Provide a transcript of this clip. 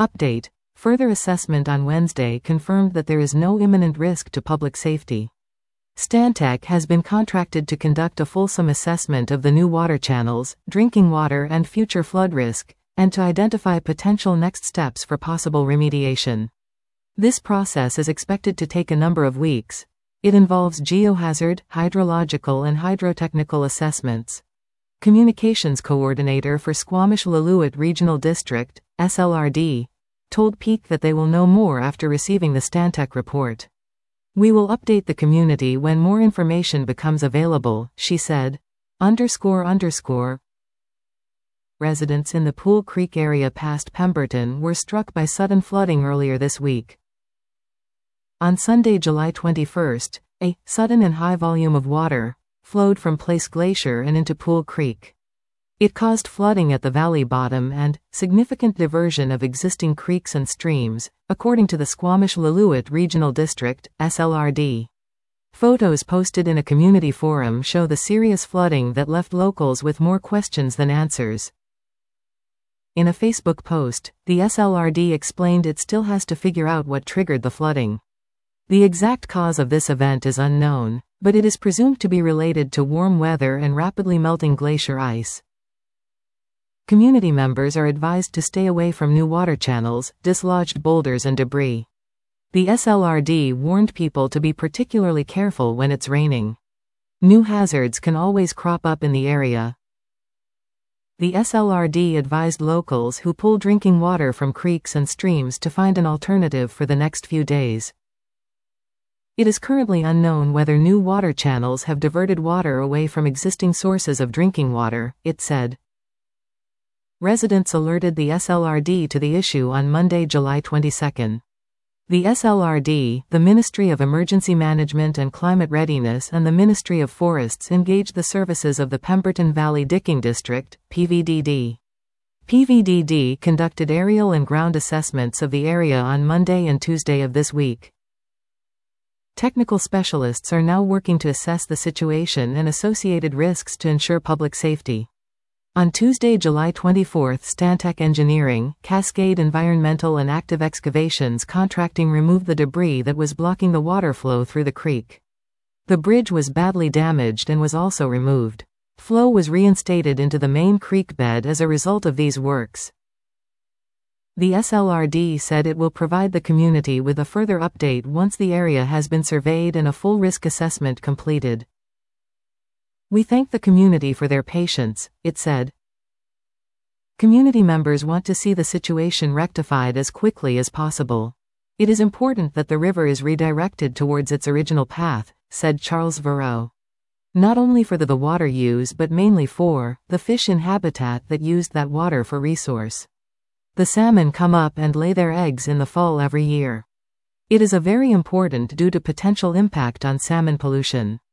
Update. Further assessment on Wednesday confirmed that there is no imminent risk to public safety. Stantec has been contracted to conduct a fulsome assessment of the new water channels, drinking water and future flood risk, and to identify potential next steps for possible remediation. This process is expected to take a number of weeks. It involves geohazard, hydrological and hydrotechnical assessments. Communications Coordinator for Squamish-Lillooet Regional District, SLRD, told Peak that they will know more after receiving the Stantec report. "We will update the community when more information becomes available," she said. Residents in the Pool Creek area past Pemberton were struck by sudden flooding earlier this week. On Sunday, July 21, a sudden and high volume of water flowed from Place Glacier and into Pool Creek. It caused flooding at the valley bottom and significant diversion of existing creeks and streams, according to the Squamish-Lillooet Regional District, SLRD. Photos posted in a community forum show the serious flooding that left locals with more questions than answers. In a Facebook post, the SLRD explained it still has to figure out what triggered the flooding. The exact cause of this event is unknown, but it is presumed to be related to warm weather and rapidly melting glacier ice. Community members are advised to stay away from new water channels, dislodged boulders and debris. The SLRD warned people to be particularly careful when it's raining. New hazards can always crop up in the area. The SLRD advised locals who pull drinking water from creeks and streams to find an alternative for the next few days. It is currently unknown whether new water channels have diverted water away from existing sources of drinking water, it said. Residents alerted the SLRD to the issue on Monday, July 22. The SLRD, the Ministry of Emergency Management and Climate Readiness and the Ministry of Forests engaged the services of the Pemberton Valley Dicking District, PVDD. PVDD conducted aerial and ground assessments of the area on Monday and Tuesday of this week. Technical specialists are now working to assess the situation and associated risks to ensure public safety. On Tuesday, July 24, Stantec Engineering, Cascade Environmental and Active Excavations Contracting removed the debris that was blocking the water flow through the creek. The bridge was badly damaged and was also removed. Flow was reinstated into the main creek bed as a result of these works. The SLRD said it will provide the community with a further update once the area has been surveyed and a full risk assessment completed. "We thank the community for their patience," it said. Community members want to see the situation rectified as quickly as possible. "It is important that the river is redirected towards its original path," said Charles Verreau. "Not only for the water use but mainly for the fish in habitat that used that water for resource. The salmon come up and lay their eggs in the fall every year. It is a very important due to potential impact on salmon pollution."